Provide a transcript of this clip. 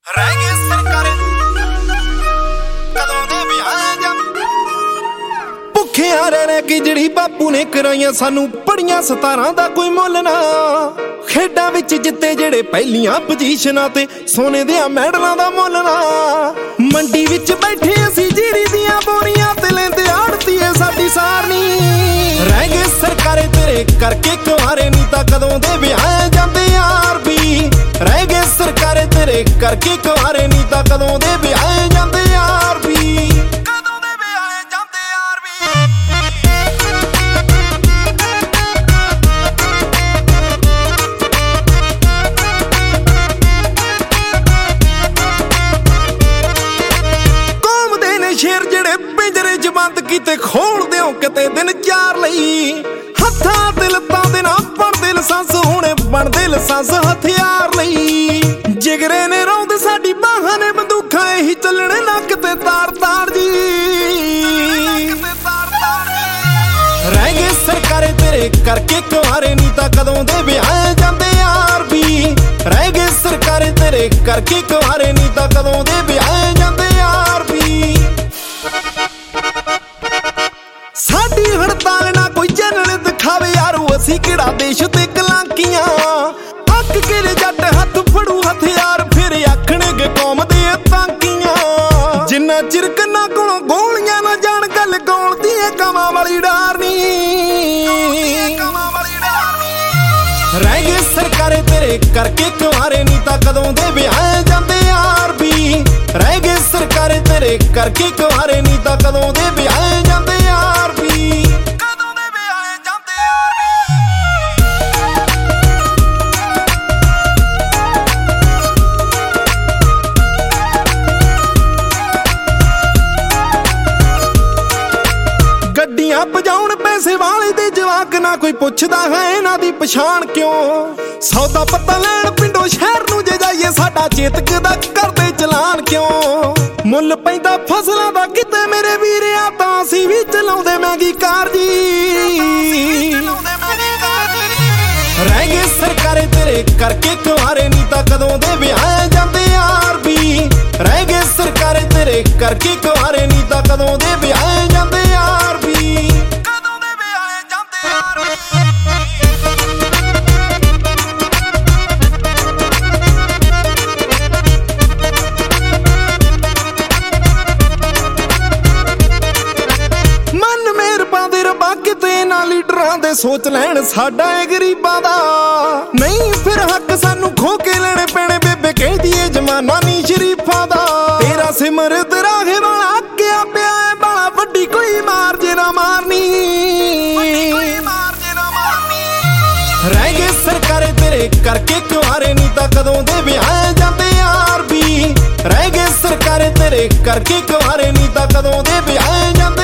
ਰਹਿ ਗਏ ਸਰਕਾਰੇ ਕਦੋਂ ਦੇ ਵਿਆਹ ਜਾਂ ਭੁੱਖਿਆਂ ਰਹਿ ਕਿ ਜਿਹੜੀ ਬਾਪੂ ਨੇ ਕਰਾਈਆਂ ਸਾਨੂੰ ਪੜੀਆਂ 17 ਦਾ ਕੋਈ ਮੁੱਲ ਨਾ। ਖੇਡਾਂ ਵਿੱਚ ਜਿੱਤੇ ਜਿਹੜੇ ਪਹਿਲੀਆਂ ਪੋਜੀਸ਼ਨਾਂ ਤੇ ਸੋਨੇ ਦੀਆਂ ਮੈਡਲਾਂ ਦਾ ਮੁੱਲ ਨਾ। ਮੰਡੀ ਵਿੱਚ ਬੈਠੇ ਅਸੀਂ ਜੀਰੀ ਦੀਆਂ ਬੋਰੀਆਂ ਤੇ ਲੈਂਦੇ ਆੜਤੀਏ ਸਾਡੀ ਸਾਰਨੀ। ਰਹਿ ਗਏ ਸਰਕਾਰੇ ਤੇਰੇ ਕਰਕੇ ਕੁਆਰੇ ਨਹੀਂ ਤਾਂ ਕਦੋਂ ਦੇ ਵਿਆਹ ਜਾਂਦੇ ਯਾਰ ਵੀ। ਰਹਿ ਗਏ ਸਰਕਾਰੇ ਤੇਰੇ ਕਰਕੇ ਕੁਆਰੇ ਨਹੀਂ ਤਾਂ ਕਦੋਂ ਦੇ ਵਿਆਹ ਜਾਂਦੇ ਯਾਰ ਵੀ। ਕਦੋਂ ਦੇ ਵਿਆਹ ਜਾਂਦੇ ਯਾਰ ਵੀ। ਘੁੰਮਦੇ ਨੇ ਸ਼ੇਰ ਜਿਹੜੇ ਪਿੰਜਰੇ 'ਚ ਬੰਦ ਕੀਤੇ ਖੋਲ ਦਿਓ ਕਿਤੇ ਦਿਨ ਚਾਰ ਲਈ। ਹੱਥਾਂ ਤੇ ਲੱਤਾਂ ਦੇ ਨਾ ਬਣਦੇ ਲਾਇਸੈਂਸ ਹੁਣੇ ਬਣਦੇ ਲਾਇਸੈਂਸ ਹਥਿਆਰ ਲਈ। ਜਿਗਰੇ ਨੇ ਰੌਂਦ ਸਾਡੀ ਬਾਹਾਂ ਨੇ ਬੰਦੂਕਾਂ ਇਹੀ ਚੱਲਣੇ ਨੱਕ ਤੇ ਤਾਰ ਤਾਰ ਜੀ। ਰਹਿ ਗਏ ਸਰਕਾਰੇ ਤੇਰੇ ਕਰਕੇ ਕੁਆਰੇ ਨਹੀਂ ਤਾਂ ਕਦੋਂ ਦੇ ਵਿਆਹ ਜਾਂਦੇ ਯਾਰ ਵੀ। ਰਹਿ ਗਏ ਸਰਕਾਰੇ ਤੇਰੇ ਕਰਕੇ ਕੁਆਰੇ ਨਹੀਂ ਤਾਂ ਕਦੋਂ ਦੇ ਵਿਆਹ ਜਾਂਦੇ ਯਾਰ ਵੀ। ਸਾਡੀ ਹੜਤਾਲ ਨਾ ਕੋਈ ਚੈਨਲ ਦਿਖਾਵੇ ਯਾਰੋ ਅਸੀਂ ਕਿਹੜਾ ਦੇਸ਼ ਤੇ ਕਲਾਂਕੀਆਂ। ਅੱਕ ਕੇ ਜੱਟ ਹੱਥ ਫੜੂ ਹਥਿਆਰ ਫਿਰ ਆਖਣਗੇ ਕੌਮ ਦੇ ਤਾਂਕੀਆਂ। ਜਿੰਨਾ ਚਿਰ ਕੰਨਾਂ ਕੋਲੋਂ ਗੋਲੀਆਂ ਨਾ ਜਾਣ ਗੱਲ ਗੋਲ ਦੀ ਕਮਾਂ ਵਾਲੀ ਡਾਰਨੀ। ਰਹਿ ਗਏ ਸਰਕਾਰੇ ਤੇਰੇ ਕਰਕੇ ਕੁਆਰੇ ਨਹੀਂ ਤਾਂ ਕਦੋਂ ਦੇ ਵਿਆਹ ਜਾਂਦੇ ਯਾਰ ਵੀ। ਰਹਿ ਗਏ ਸਰਕਾਰੇ ਤੇਰੇ ਕਰਕੇ ਕੁਆਰੇ ਨਹੀਂ ਤਾਂ ਕਦੋਂ ਦੇ ਵਿਆਹ ਜਾਂਦੇ ਯਾਰ ਵੀ। ਕਦੋਂ ਦੇ ਵਿਆਹ ਜਾਂਦੇ ਯਾਰ ਵੀ। ਗੱਡੀਆਂ ਭਜਾਉਣ ਪੈਸੇ ਵਾਲੇ ਦੇ ਜਵਾਕ ਨਾ ਕੋਈ ਪੁੱਛਦਾ ਹੈ ਇਹਨਾਂ ਦੀ ਪਛਾਣ ਕਿਉਂ। ਸੌਦਾ ਪੱਤਾ ਲੈਣ ਪਿੰਡੋਂ ਸ਼ਹਿਰ ਨੂੰ ਜੇ ਜਾਈਏ ਸਾਡਾ ਚੇਤਕ ਦਾ ਕਰਦੇ ਚਲਾਨ ਕਿਉਂ। ਮੁੱਲ ਪੈਂਦਾ ਫਸਲਾਂ ਦਾ ਕਿਤੇ ਮੇਰੇ ਵੀਰਿਆ ਤਾਂ ਅਸੀਂ ਵੀ ਚਲਾਉਂਦੇ ਮਹਿੰਗੀ ਕਾਰ ਜੀ। ਰਹਿ ਗਏ ਸਰਕਾਰੇ ਤੇਰੇ ਕਰਕੇ ਕੁਆਰੇ ਨਹੀਂ ਤਾਂ ਕਦੋਂ ਦੇ ਵਿਆਹ ਜਾਂਦੇ ਯਾਰ ਵੀ। ਰਹਿ ਗਏ ਸਰਕਾਰੇ ਤੇਰੇ ਕਰਕੇ ਕੁਆਰੇ ਨਹੀਂ ਤਾਂ ਕਦੋਂ ਦੇ ਵਿਆਹ ਜਾਂਦੇ ਯਾਰ ਵੀ। ਕਦੋਂ ਦੇ ਵਿਆਹ ਜਾਂਦੇ ਯਾਰ ਵੀ। ਮਨ ਮੇਰ ਪਾਉਂਦੇ ਰੱਬਾ ਕਿਤੇ ਨਾ ਲੀਡਰਾਂ ਦੇ ਸੋਚ ਲੈਣ ਸਾਡਾ ਏ ਗਰੀਬਾਂ ਦਾ। ਨਹੀਂ ਫਿਰ ਹੱਕ ਸਾਨੂੰ ਖੋ ਕੇ ਲੈਣੇ ਪੈਣੇ ਬੇਬੇ ਕਹਿੰਦੀ ਏ ਜਮਾਨਾ ਨੀ ਸ਼ਰੀਫਾਂ ਦਾ। ਤੇਰਾ ਸਿਮਰਤ ਰਾਹੇ ਵਾਲਾ ਅੱਕਿਆ ਪਿਆ ਏ ਬਾਲਾ ਵੱਡੀ ਕੋਈ ਮਾਰ ਜੇ ਨਾ ਮਾਰਨੀ। ਰਹਿ ਗਏ ਸਰਕਾਰੇ ਤੇਰੇ ਕਰਕੇ ਕੁਆਰੇ ਨਹੀਂ ਤਾਂ ਕਦੋਂ ਦੇ ਵਿਆਹ ਜਾਂਦੇ ਯਾਰ ਵੀ। ਰਹਿ ਗਏ ਸਰਕਾਰੇ ਤੇਰੇ ਕਰਕੇ ਕੁਆਰੇ ਨਹੀਂ ਤਾਂ ਕਦੋਂ ਦੇ ਵਿਆਹ ਜਾਂਦੇ